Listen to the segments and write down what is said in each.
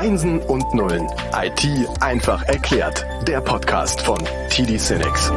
Einsen und Nullen. IT einfach erklärt. Der Podcast von TD SYNNEX.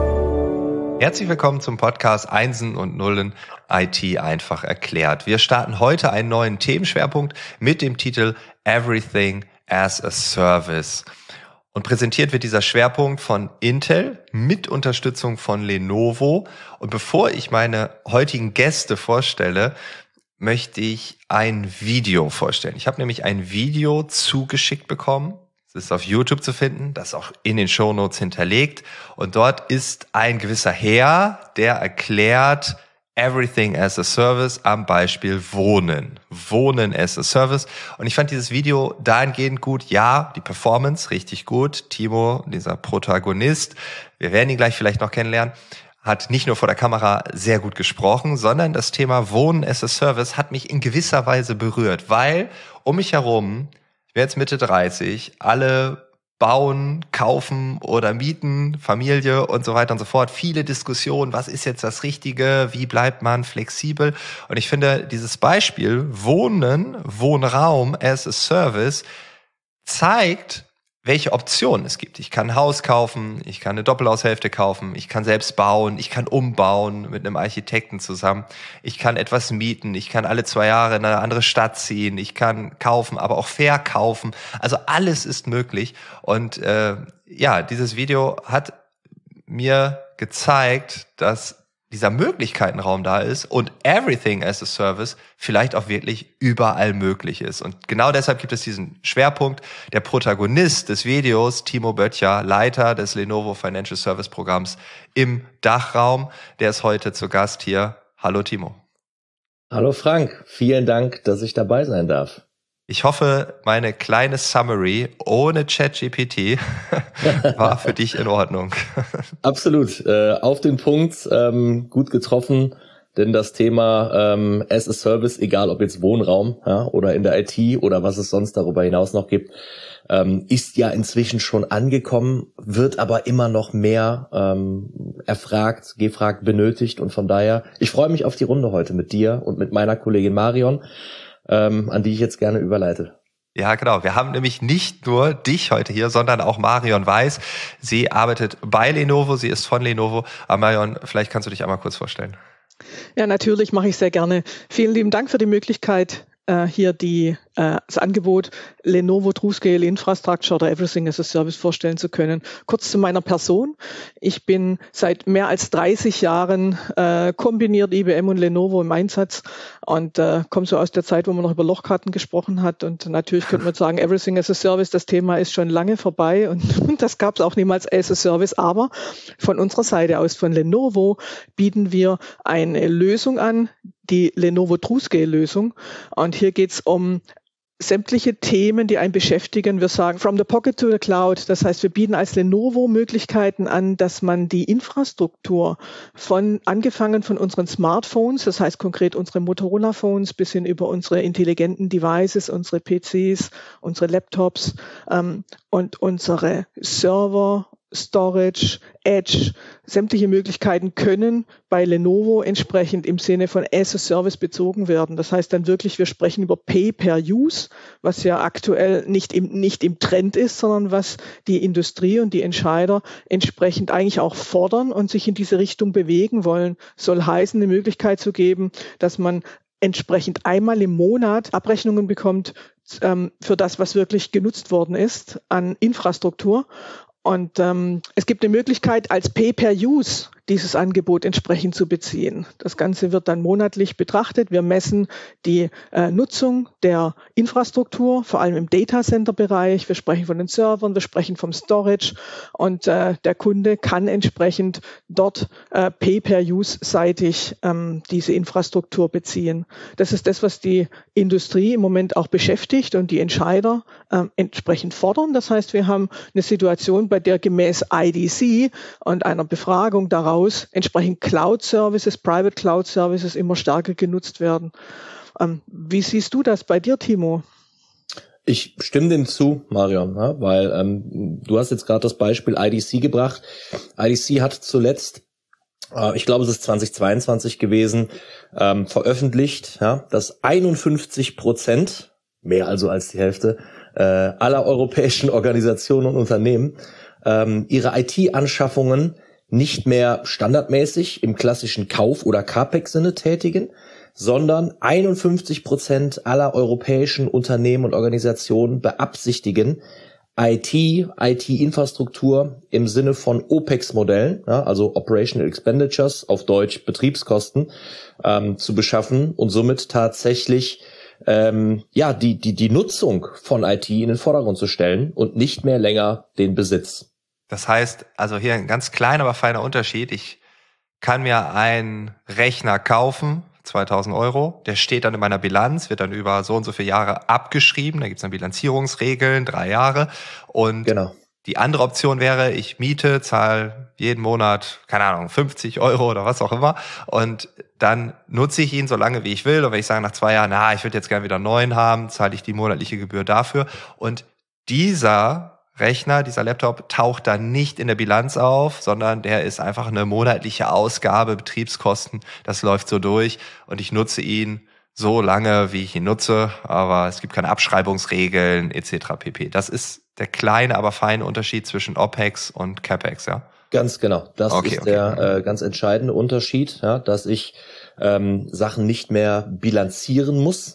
Herzlich willkommen zum Podcast Einsen und Nullen IT einfach erklärt. Wir starten heute einen neuen Themenschwerpunkt mit dem Titel Everything as a Service. Und präsentiert wird dieser Schwerpunkt von Intel mit Unterstützung von Lenovo. Und bevor ich meine heutigen Gäste vorstelle, möchte ich ein Video vorstellen. Ich habe nämlich ein Video zugeschickt bekommen. Es ist auf YouTube zu finden, das ist auch in den Shownotes hinterlegt. Und dort ist ein gewisser Herr, der erklärt Everything as a Service am Beispiel Wohnen. Wohnen as a Service. Und ich fand dieses Video dahingehend gut. Ja, die Performance richtig gut. Timo, dieser Protagonist, wir werden ihn gleich vielleicht noch kennenlernen, hat nicht nur vor der Kamera sehr gut gesprochen, sondern das Thema Wohnen as a Service hat mich in gewisser Weise berührt, weil um mich herum, ich bin jetzt Mitte 30, alle bauen, kaufen oder mieten, Familie und so weiter und so fort. Viele Diskussionen, was ist jetzt das Richtige, wie bleibt man flexibel? Und ich finde, dieses Beispiel Wohnen, Wohnraum as a Service zeigt, welche Optionen es gibt. Ich kann ein Haus kaufen, ich kann eine Doppelhaushälfte kaufen, ich kann selbst bauen, ich kann umbauen mit einem Architekten zusammen, ich kann etwas mieten, ich kann alle 2 Jahre in eine andere Stadt ziehen, ich kann kaufen, aber auch verkaufen. Also alles ist möglich. Und dieses Video hat mir gezeigt, dass dieser Möglichkeitenraum da ist und Everything as a Service vielleicht auch wirklich überall möglich ist. Und genau deshalb gibt es diesen Schwerpunkt. Der Protagonist des Videos, Timo Böttcher, Leiter des Lenovo Financial Service Programms im Dachraum, der ist heute zu Gast hier. Hallo Timo. Hallo Frank, vielen Dank, dass ich dabei sein darf. Ich hoffe, meine kleine Summary ohne ChatGPT war für dich in Ordnung. Absolut, auf den Punkt, gut getroffen, denn das Thema as a Service, egal ob jetzt Wohnraum oder in der IT oder was es sonst darüber hinaus noch gibt, ist ja inzwischen schon angekommen, wird aber immer noch mehr erfragt, gefragt, benötigt und von daher, ich freue mich auf die Runde heute mit dir und mit meiner Kollegin Marion, an die ich jetzt gerne überleite. Ja, genau. Wir haben nämlich nicht nur dich heute hier, sondern auch Marion Weiß. Sie arbeitet bei Lenovo, sie ist von Lenovo. Aber Marion, vielleicht kannst du dich einmal kurz vorstellen. Ja, natürlich mache ich sehr gerne. Vielen lieben Dank für die Möglichkeit, hier das Angebot Lenovo TrueScale Infrastructure oder Everything as a Service vorstellen zu können. Kurz zu meiner Person. Ich bin seit mehr als 30 Jahren kombiniert IBM und Lenovo im Einsatz und komme so aus der Zeit, wo man noch über Lochkarten gesprochen hat. Und natürlich könnte man sagen, Everything as a Service, das Thema ist schon lange vorbei und das gab es auch niemals as a Service. Aber von unserer Seite aus, von Lenovo, bieten wir eine Lösung an, die Lenovo TrueScale-Lösung. Und hier geht es um sämtliche Themen, die einen beschäftigen. Wir sagen from the pocket to the cloud. Das heißt, wir bieten als Lenovo Möglichkeiten an, dass man die Infrastruktur angefangen von unseren Smartphones, das heißt konkret unsere Motorola-Phones, bis hin über unsere intelligenten Devices, unsere PCs, unsere Laptops und unsere Server, Storage, Edge, sämtliche Möglichkeiten können bei Lenovo entsprechend im Sinne von as a Service bezogen werden. Das heißt dann wirklich, wir sprechen über Pay-per-Use, was ja aktuell nicht im Trend ist, sondern was die Industrie und die Entscheider entsprechend eigentlich auch fordern und sich in diese Richtung bewegen wollen. Soll heißen, eine Möglichkeit zu geben, dass man entsprechend einmal im Monat Abrechnungen bekommt für das, was wirklich genutzt worden ist an Infrastruktur. Und es gibt eine Möglichkeit, als Pay-per-Use dieses Angebot entsprechend zu beziehen. Das Ganze wird dann monatlich betrachtet. Wir messen die Nutzung der Infrastruktur, vor allem im Datacenter-Bereich. Wir sprechen von den Servern, wir sprechen vom Storage und der Kunde kann entsprechend dort Pay-per-Use-seitig diese Infrastruktur beziehen. Das ist das, was die Industrie im Moment auch beschäftigt und die Entscheider entsprechend fordern. Das heißt, wir haben eine Situation, bei der gemäß IDC und einer Befragung daraus entsprechend Cloud-Services, Private Cloud-Services immer stärker genutzt werden. Wie siehst du das bei dir, Timo? Ich stimme dem zu, Marion, weil du hast jetzt gerade das Beispiel IDC gebracht. IDC hat zuletzt, ich glaube, es ist 2022 gewesen, veröffentlicht, dass 51%, mehr also als die Hälfte, aller europäischen Organisationen und Unternehmen ihre IT-Anschaffungen nicht mehr standardmäßig im klassischen Kauf- oder CAPEX-Sinne tätigen, sondern 51% aller europäischen Unternehmen und Organisationen beabsichtigen, IT-Infrastruktur im Sinne von OPEX-Modellen, ja, also Operational Expenditures, auf Deutsch Betriebskosten, zu beschaffen und somit tatsächlich die Nutzung von IT in den Vordergrund zu stellen und nicht mehr länger den Besitz. Das heißt, also hier ein ganz kleiner, aber feiner Unterschied. Ich kann mir einen Rechner kaufen, 2.000 €, der steht dann in meiner Bilanz, wird dann über so und so viele Jahre abgeschrieben, da gibt's dann Bilanzierungsregeln, 3 Jahre. Und genau. Die andere Option wäre, ich miete, zahle jeden Monat, keine Ahnung, 50 € oder was auch immer, und dann nutze ich ihn so lange, wie ich will. Und wenn ich sage nach 2 Jahren, ich würde jetzt gerne wieder einen neuen haben, zahle ich die monatliche Gebühr dafür. Und dieser Rechner, dieser Laptop taucht dann nicht in der Bilanz auf, sondern der ist einfach eine monatliche Ausgabe, Betriebskosten, das läuft so durch und ich nutze ihn so lange, wie ich ihn nutze, aber es gibt keine Abschreibungsregeln etc. pp. Das ist der kleine, aber feine Unterschied zwischen OPEX und CAPEX, ja? Ganz genau, das ist der ganz entscheidende Unterschied, ja, dass ich Sachen nicht mehr bilanzieren muss,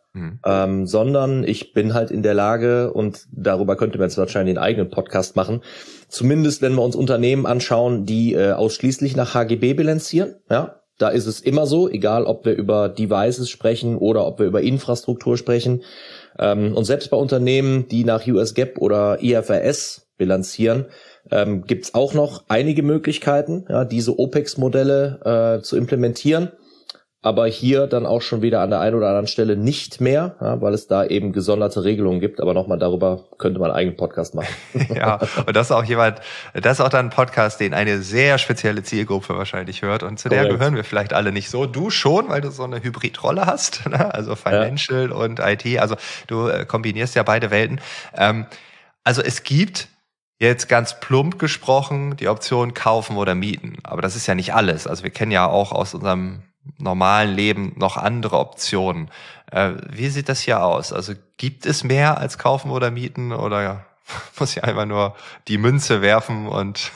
sondern ich bin halt in der Lage, und darüber könnte man jetzt wahrscheinlich einen eigenen Podcast machen, zumindest wenn wir uns Unternehmen anschauen, die ausschließlich nach HGB bilanzieren, ja, da ist es immer so, egal ob wir über Devices sprechen oder ob wir über Infrastruktur sprechen, und selbst bei Unternehmen, die nach US GAAP oder IFRS bilanzieren, gibt's auch noch einige Möglichkeiten, ja, diese OPEX-Modelle zu implementieren. Aber hier dann auch schon wieder an der einen oder anderen Stelle nicht mehr, ja, weil es da eben gesonderte Regelungen gibt. Aber nochmal, darüber könnte man einen eigenen Podcast machen. Ja, und das ist auch dann ein Podcast, den eine sehr spezielle Zielgruppe wahrscheinlich hört. Und zu der gehören wir vielleicht alle nicht so. Du schon, weil du so eine Hybridrolle hast, ne? Also Financial und IT. Also du kombinierst ja beide Welten. Also es gibt jetzt ganz plump gesprochen die Option kaufen oder mieten. Aber das ist ja nicht alles. Also wir kennen ja auch aus unserem normalen Leben noch andere Optionen. Wie sieht das hier aus? Also gibt es mehr als kaufen oder mieten oder muss ich einfach nur die Münze werfen und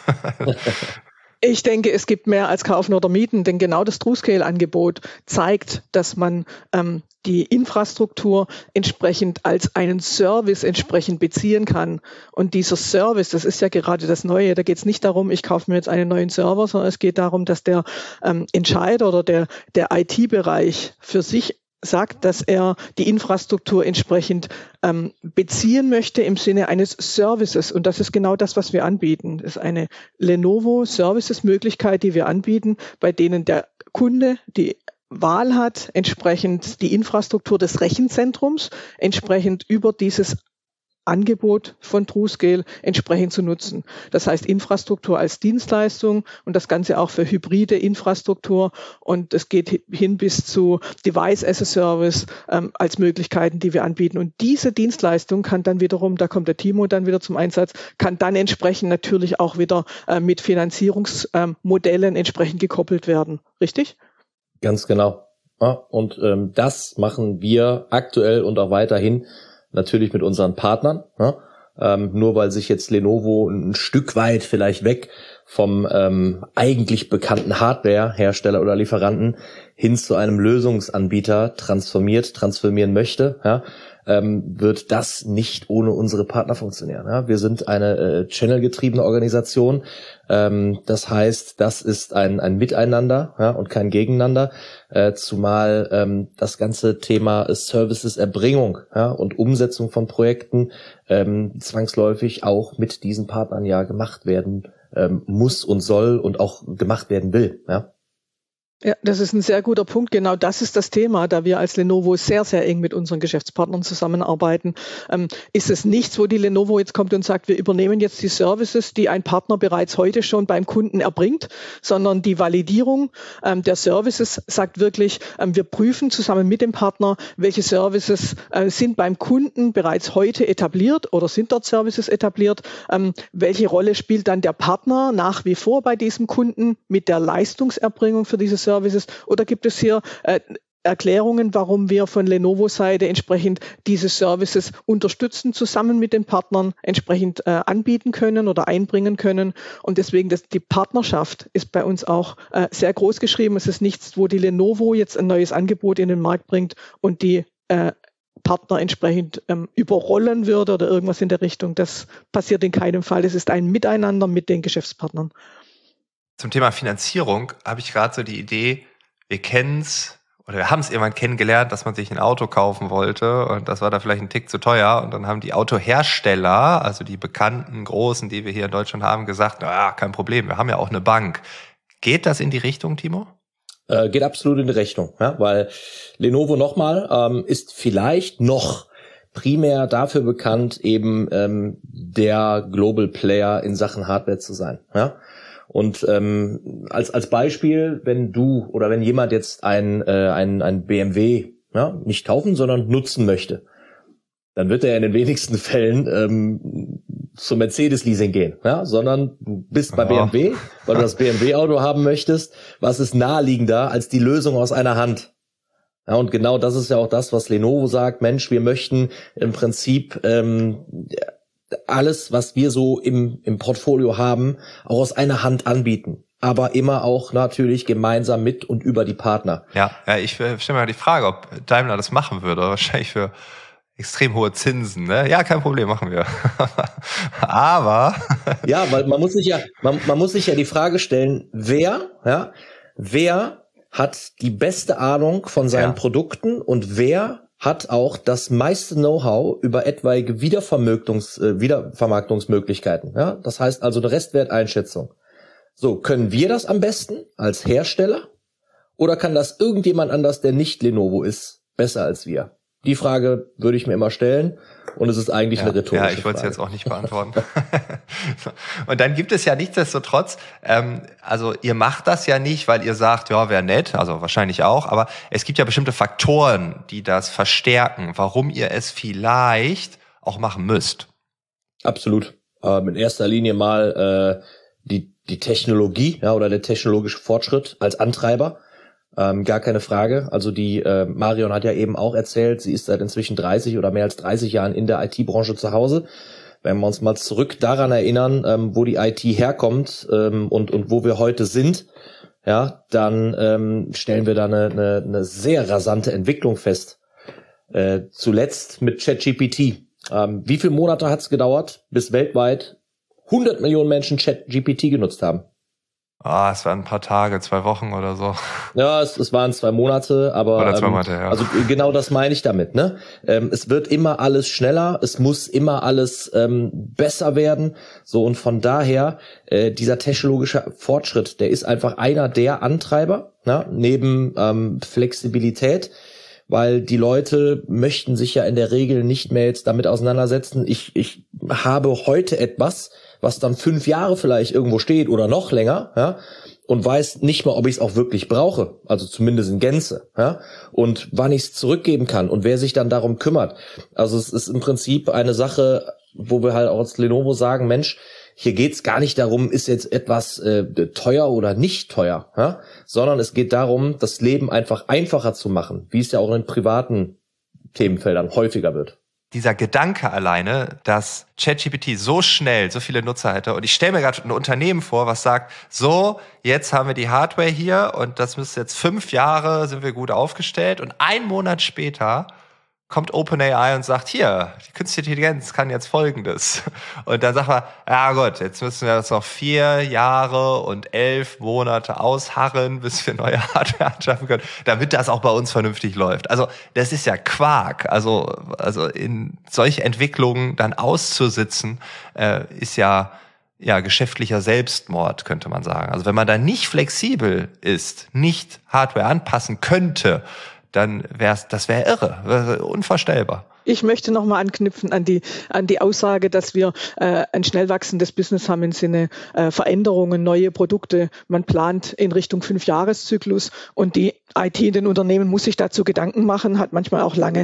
Ich denke, es gibt mehr als kaufen oder mieten, denn genau das TrueScale-Angebot zeigt, dass man die Infrastruktur entsprechend als einen Service entsprechend beziehen kann. Und dieser Service, das ist ja gerade das Neue, da geht es nicht darum, ich kaufe mir jetzt einen neuen Server, sondern es geht darum, dass der Entscheider oder der IT-Bereich für sich sagt, dass er die Infrastruktur entsprechend beziehen möchte im Sinne eines Services. Und das ist genau das, was wir anbieten. Das ist eine Lenovo Services-Möglichkeit, die wir anbieten, bei denen der Kunde die Wahl hat, entsprechend die Infrastruktur des Rechenzentrums entsprechend über dieses Angebot von TrueScale entsprechend zu nutzen. Das heißt Infrastruktur als Dienstleistung und das Ganze auch für hybride Infrastruktur, und es geht hin bis zu Device as a Service als Möglichkeiten, die wir anbieten. Und diese Dienstleistung kann dann wiederum, da kommt der Timo dann wieder zum Einsatz, kann dann entsprechend natürlich auch wieder mit Finanzierungsmodellen entsprechend gekoppelt werden. Richtig? Ganz genau. Ja, und das machen wir aktuell und auch weiterhin natürlich mit unseren Partnern. Ja? Nur weil sich jetzt Lenovo ein Stück weit vielleicht weg vom eigentlich bekannten Hardware-Hersteller oder Lieferanten hin zu einem Lösungsanbieter transformieren möchte, ja, wird das nicht ohne unsere Partner funktionieren. Ja? Wir sind eine channelgetriebene Organisation. Das heißt, das ist ein Miteinander, ja, und kein Gegeneinander, zumal das ganze Thema Services-Erbringung, ja, und Umsetzung von Projekten zwangsläufig auch mit diesen Partnern ja gemacht werden muss und soll und auch gemacht werden will. Ja. Ja, das ist ein sehr guter Punkt. Genau das ist das Thema, da wir als Lenovo sehr, sehr eng mit unseren Geschäftspartnern zusammenarbeiten. Ist es nichts, wo die Lenovo jetzt kommt und sagt, wir übernehmen jetzt die Services, die ein Partner bereits heute schon beim Kunden erbringt, sondern die Validierung der Services sagt wirklich, wir prüfen zusammen mit dem Partner, welche Services sind beim Kunden bereits heute etabliert oder sind dort Services etabliert, welche Rolle spielt dann der Partner nach wie vor bei diesem Kunden mit der Leistungserbringung für diese Services, oder gibt es hier Erklärungen, warum wir von Lenovo-Seite entsprechend diese Services unterstützen, zusammen mit den Partnern entsprechend anbieten können oder einbringen können. Und deswegen, die Partnerschaft ist bei uns auch sehr groß geschrieben. Es ist nichts, wo die Lenovo jetzt ein neues Angebot in den Markt bringt und die Partner entsprechend überrollen würde oder irgendwas in der Richtung. Das passiert in keinem Fall. Es ist ein Miteinander mit den Geschäftspartnern. Zum Thema Finanzierung habe ich gerade so die Idee, wir haben es irgendwann kennengelernt, dass man sich ein Auto kaufen wollte und das war da vielleicht ein Tick zu teuer und dann haben die Autohersteller, also die bekannten Großen, die wir hier in Deutschland haben, gesagt, kein Problem, wir haben ja auch eine Bank. Geht das in die Richtung, Timo? Geht absolut in die Richtung, ja, weil Lenovo nochmal ist vielleicht noch primär dafür bekannt, eben der Global Player in Sachen Hardware zu sein, ja. Und als Beispiel, wenn jemand jetzt ein BMW nicht kaufen, sondern nutzen möchte, dann wird er in den wenigsten Fällen zum Mercedes-Leasing gehen, ja, sondern du bist bei BMW, weil du das BMW-Auto haben möchtest. Was ist naheliegender als die Lösung aus einer Hand? Ja, und genau das ist ja auch das, was Lenovo sagt. Mensch, wir möchten im Prinzip alles, was wir so im Portfolio haben, auch aus einer Hand anbieten. Aber immer auch natürlich gemeinsam mit und über die Partner. Ja, ich stelle mir mal die Frage, ob Daimler das machen würde. Wahrscheinlich für extrem hohe Zinsen, ne? Ja, kein Problem, machen wir. Aber ja, weil man muss sich ja die Frage stellen, wer hat die beste Ahnung von seinen Produkten und wer hat auch das meiste Know-how über etwaige Wiedervermarktungsmöglichkeiten. Ja? Das heißt also eine Restwerteinschätzung. So, können wir das am besten als Hersteller oder kann das irgendjemand anders, der nicht Lenovo ist, besser als wir? Die Frage würde ich mir immer stellen und es ist eigentlich eine rhetorische Frage. Ja, ich wollte es jetzt auch nicht beantworten. Und dann gibt es ja nichtsdestotrotz, also ihr macht das ja nicht, weil ihr sagt, ja, wäre nett, also wahrscheinlich auch, aber es gibt ja bestimmte Faktoren, die das verstärken, warum ihr es vielleicht auch machen müsst. Absolut. In erster Linie mal die Technologie, ja, oder der technologische Fortschritt als Antreiber. Gar keine Frage. Also die Marion hat ja eben auch erzählt, sie ist seit inzwischen 30 oder mehr als 30 Jahren in der IT-Branche zu Hause. Wenn wir uns mal zurück daran erinnern, wo die IT herkommt und wo wir heute sind, ja, dann stellen wir da eine sehr rasante Entwicklung fest. Zuletzt mit ChatGPT. Wie viele Monate hat es gedauert, bis weltweit 100 Millionen Menschen ChatGPT genutzt haben? Es waren ein paar Tage, 2 Wochen oder so. Ja, es waren 2 Monate, aber oder 2 Monate, ja. Also genau das meine ich damit, ne? Es wird immer alles schneller, es muss immer alles besser werden. So, und von daher, dieser technologische Fortschritt, der ist einfach einer der Antreiber, ne? Neben Flexibilität, weil die Leute möchten sich ja in der Regel nicht mehr jetzt damit auseinandersetzen. Ich habe heute etwas, was dann 5 Jahre vielleicht irgendwo steht oder noch länger, ja, und weiß nicht mal, ob ich es auch wirklich brauche, also zumindest in Gänze, ja, und wann ich es zurückgeben kann und wer sich dann darum kümmert. Also es ist im Prinzip eine Sache, wo wir halt auch als Lenovo sagen, Mensch, hier geht's gar nicht darum, ist jetzt etwas teuer oder nicht teuer, ja, sondern es geht darum, das Leben einfach einfacher zu machen, wie es ja auch in privaten Themenfeldern häufiger wird. Dieser Gedanke alleine, dass ChatGPT so schnell so viele Nutzer hätte, und ich stelle mir gerade ein Unternehmen vor, was sagt, so, jetzt haben wir die Hardware hier und das müsste jetzt 5 Jahre, sind wir gut aufgestellt, und 1 Monat später kommt OpenAI und sagt, hier, die künstliche Intelligenz kann jetzt Folgendes. Und dann sagt man, ja gut, jetzt müssen wir das noch 4 Jahre und 11 Monate ausharren, bis wir neue Hardware anschaffen können, damit das auch bei uns vernünftig läuft. Also das ist ja Quark. Also in solche Entwicklungen dann auszusitzen, ist ja geschäftlicher Selbstmord, könnte man sagen. Also wenn man da nicht flexibel ist, nicht Hardware anpassen könnte, dann wäre irre, unvorstellbar. Ich möchte nochmal anknüpfen an die Aussage, dass wir ein schnell wachsendes Business haben im Sinne Veränderungen, neue Produkte. Man plant in Richtung 5-Jahres-Zyklus und die IT in den Unternehmen muss sich dazu Gedanken machen, hat manchmal auch lange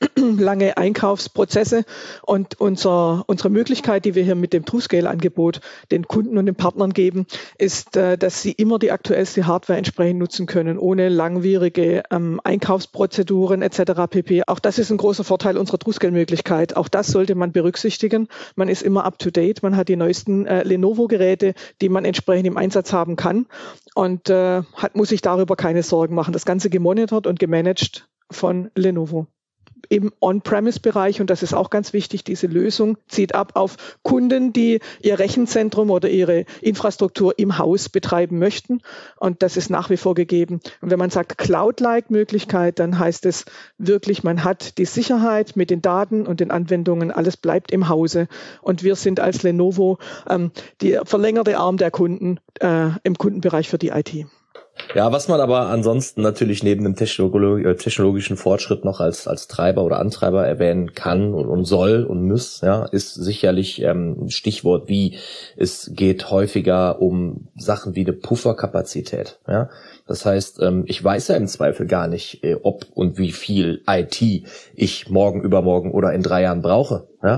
Einkaufsprozesse. Und unsere Möglichkeit, die wir hier mit dem TrueScale-Angebot den Kunden und den Partnern geben, ist, dass sie immer die aktuellste Hardware entsprechend nutzen können, ohne langwierige Einkaufsprozeduren etc. pp. Auch das ist ein großer Vorteil unserer TrueScale-Möglichkeit. Auch das sollte man berücksichtigen. Man ist immer up to date. Man hat die neuesten Lenovo-Geräte, die man entsprechend im Einsatz haben kann und muss sich darüber keine Sorgen machen. Das Ganze gemonitort und gemanagt von Lenovo. Im On-Premise-Bereich, und das ist auch ganz wichtig, diese Lösung zieht ab auf Kunden, die ihr Rechenzentrum oder ihre Infrastruktur im Haus betreiben möchten. Und das ist nach wie vor gegeben. Und wenn man sagt Cloud-like-Möglichkeit, dann heißt es wirklich, man hat die Sicherheit mit den Daten und den Anwendungen, alles bleibt im Hause. Und wir sind als Lenovo der verlängerte Arm der Kunden im Kundenbereich für die IT. Ja, was man aber ansonsten natürlich neben dem technologischen Fortschritt noch als Treiber oder Antreiber erwähnen kann und soll und muss, ja, ist sicherlich ein Stichwort wie, es geht häufiger um Sachen wie eine Pufferkapazität, ja. Das heißt, ich weiß ja im Zweifel gar nicht, ob und wie viel IT ich morgen, übermorgen oder in 3 Jahren brauche, ja.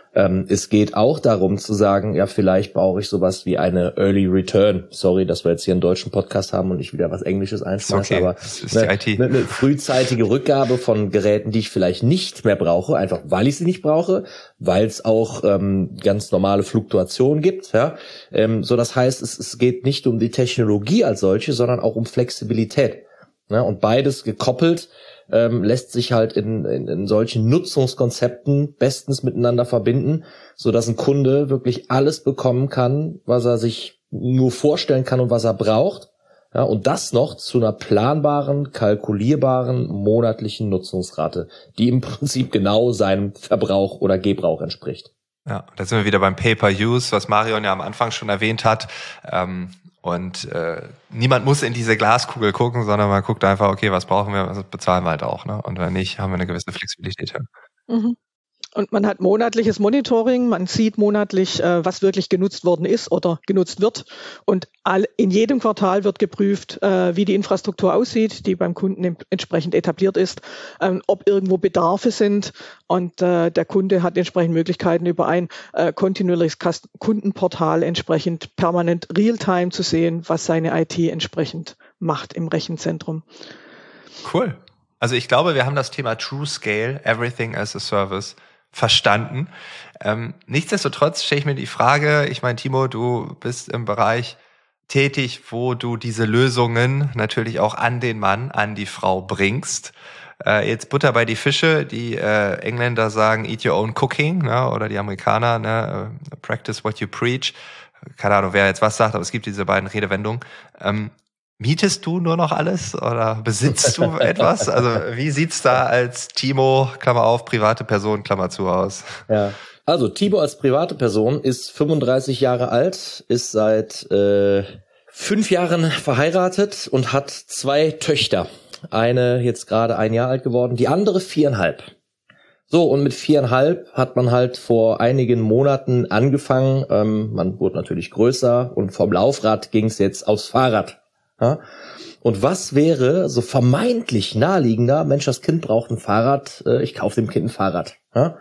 Es geht auch darum zu sagen, ja, vielleicht brauche ich sowas wie eine Early Return. Sorry, dass wir jetzt hier einen deutschen Podcast haben und ich wieder was Englisches einschmeiße, okay. Aber das ist die IT. Eine frühzeitige Rückgabe von Geräten, die ich vielleicht nicht mehr brauche, einfach weil ich sie nicht brauche, weil es auch ganz normale Fluktuationen gibt. Ja? So, das heißt, es geht nicht um die Technologie als solche, sondern auch um Flexibilität. Ja? Und beides gekoppelt lässt sich halt in solchen Nutzungskonzepten bestens miteinander verbinden, so dass ein Kunde wirklich alles bekommen kann, was er sich nur vorstellen kann und was er braucht. Ja, und das noch zu einer planbaren, kalkulierbaren monatlichen Nutzungsrate, die im Prinzip genau seinem Verbrauch oder Gebrauch entspricht. Ja, da sind wir wieder beim Pay-per-Use, was Marion ja am Anfang schon erwähnt hat. Und niemand muss in diese Glaskugel gucken, sondern man guckt einfach, okay, was brauchen wir, was bezahlen wir halt auch, ne? Und wenn nicht, haben wir eine gewisse Flexibilität. Mhm. Und man hat monatliches Monitoring, man sieht monatlich, was wirklich genutzt worden ist oder genutzt wird. Und in jedem Quartal wird geprüft, wie die Infrastruktur aussieht, die beim Kunden entsprechend etabliert ist, ob irgendwo Bedarfe sind. Und der Kunde hat entsprechend Möglichkeiten, über ein kontinuierliches Kundenportal entsprechend permanent real-time zu sehen, was seine IT entsprechend macht im Rechenzentrum. Cool. Also ich glaube, wir haben das Thema TrueScale, Everything as a Service, verstanden. Nichtsdestotrotz stelle ich mir die Frage, ich meine, Timo, du bist im Bereich tätig, wo du diese Lösungen natürlich auch an den Mann, an die Frau bringst. Jetzt Butter bei die Fische, die Engländer sagen eat your own cooking, ne, oder die Amerikaner, ne, practice what you preach. Keine Ahnung, wer jetzt was sagt, aber es gibt diese beiden Redewendungen. Mietest du nur noch alles oder besitzt du etwas? Also wie sieht's da als Timo, Klammer auf, private Person, Klammer zu, aus? Ja, also Timo als private Person ist 35 Jahre alt, ist seit 5 Jahren verheiratet und hat 2 Töchter. Eine jetzt gerade 1 Jahr alt geworden, die andere 4,5. So, und mit 4,5 hat man halt vor einigen Monaten angefangen. Man wurde natürlich größer und vom Laufrad ging's jetzt aufs Fahrrad. Ja? Und was wäre so vermeintlich naheliegender? Mensch, das Kind braucht ein Fahrrad, ich kaufe dem Kind ein Fahrrad. Ja?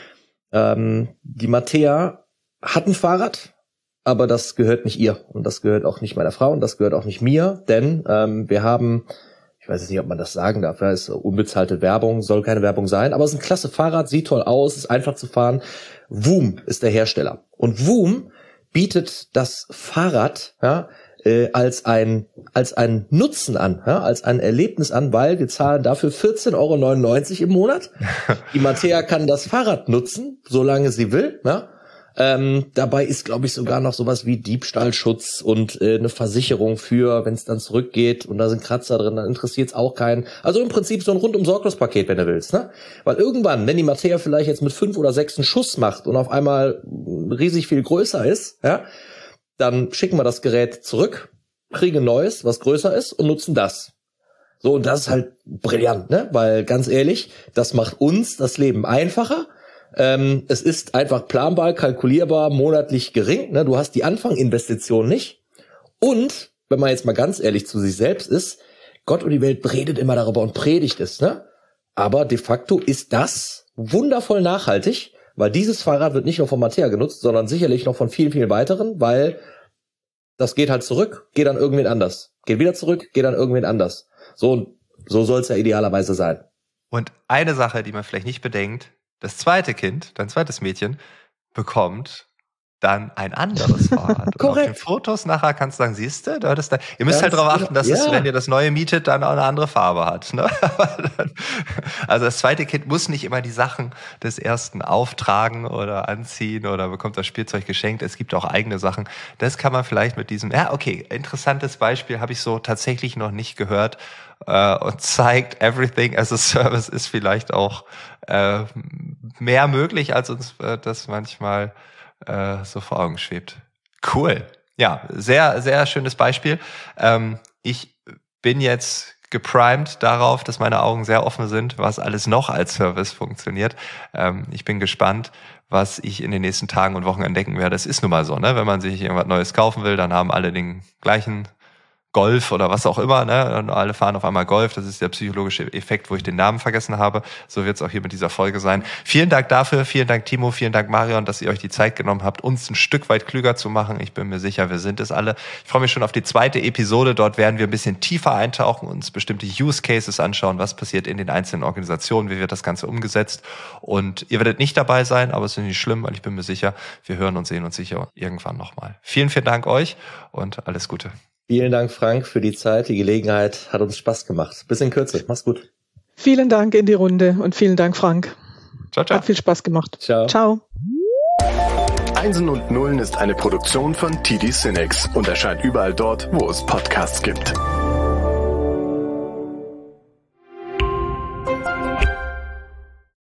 Die Mattea hat ein Fahrrad, aber das gehört nicht ihr und das gehört auch nicht meiner Frau und das gehört auch nicht mir, denn wir haben, ich weiß jetzt nicht, ob man das sagen darf, ja, ist unbezahlte Werbung, soll keine Werbung sein, aber es ist ein klasse Fahrrad, sieht toll aus, ist einfach zu fahren. Voom ist der Hersteller und Voom bietet das Fahrrad, ja, als ein Nutzen an, ja, als ein Erlebnis an, weil wir zahlen dafür 14,99 € im Monat. Die Mattea kann das Fahrrad nutzen, solange sie will. Ja. Dabei ist, glaube ich, sogar noch sowas wie Diebstahlschutz und eine Versicherung für, wenn es dann zurückgeht und da sind Kratzer drin, dann interessiert es auch keinen. Also im Prinzip so ein Rundum-Sorglos-Paket, wenn du willst. Ne? Weil irgendwann, wenn die Mattea vielleicht jetzt mit 5 oder 6 einen Schuss macht und auf einmal riesig viel größer ist, ja, dann schicken wir das Gerät zurück, kriegen ein neues, was größer ist und nutzen das. So, und das ist halt brillant, ne? Weil ganz ehrlich, das macht uns das Leben einfacher. Es ist einfach planbar, kalkulierbar, monatlich gering, ne? Du hast die Anfanginvestition nicht. Und, wenn man jetzt mal ganz ehrlich zu sich selbst ist, Gott und die Welt redet immer darüber und predigt es, ne? Aber de facto ist das wundervoll nachhaltig, weil dieses Fahrrad wird nicht nur von Mattea genutzt, sondern sicherlich noch von vielen, vielen weiteren, weil das geht halt zurück, geht an irgendwen anders. Geht wieder zurück, geht an irgendwen anders. So soll es ja idealerweise sein. Und eine Sache, die man vielleicht nicht bedenkt, das zweite Kind, dein zweites Mädchen, bekommt dann ein anderes Fahrrad. Und auf den Fotos nachher kannst du sagen, siehst du, ihr müsst halt darauf achten, dass es, wenn ihr das neue mietet, dann auch eine andere Farbe hat. Ne? Also das zweite Kind muss nicht immer die Sachen des ersten auftragen oder anziehen oder bekommt das Spielzeug geschenkt. Es gibt auch eigene Sachen. Das kann man vielleicht mit diesem, interessantes Beispiel, habe ich so tatsächlich noch nicht gehört und zeigt, Everything as a Service ist vielleicht auch mehr möglich, als uns das manchmal so vor Augen schwebt. Cool. Ja, sehr, sehr schönes Beispiel. Ich bin jetzt geprimed darauf, dass meine Augen sehr offen sind, was alles noch als Service funktioniert. Ich bin gespannt, was ich in den nächsten Tagen und Wochen entdecken werde. Es ist nun mal so, ne? Wenn man sich irgendwas Neues kaufen will, dann haben alle den gleichen Golf oder was auch immer, ne? Und alle fahren auf einmal Golf. Das ist der psychologische Effekt, wo ich den Namen vergessen habe. So wird es auch hier mit dieser Folge sein. Vielen Dank dafür. Vielen Dank, Timo. Vielen Dank, Marion, dass ihr euch die Zeit genommen habt, uns ein Stück weit klüger zu machen. Ich bin mir sicher, wir sind es alle. Ich freue mich schon auf die zweite Episode. Dort werden wir ein bisschen tiefer eintauchen, uns bestimmte Use Cases anschauen, was passiert in den einzelnen Organisationen, wie wird das Ganze umgesetzt. Und ihr werdet nicht dabei sein, aber es ist nicht schlimm, weil ich bin mir sicher, wir hören und sehen uns sicher irgendwann nochmal. Vielen, vielen Dank euch und alles Gute. Vielen Dank, Frank, für die Zeit. Die Gelegenheit hat uns Spaß gemacht. Bis in Kürze. Mach's gut. Vielen Dank in die Runde und vielen Dank, Frank. Ciao, ciao. Hat viel Spaß gemacht. Ciao. Ciao. Einsen und Nullen ist eine Produktion von TD SYNNEX und erscheint überall dort, wo es Podcasts gibt.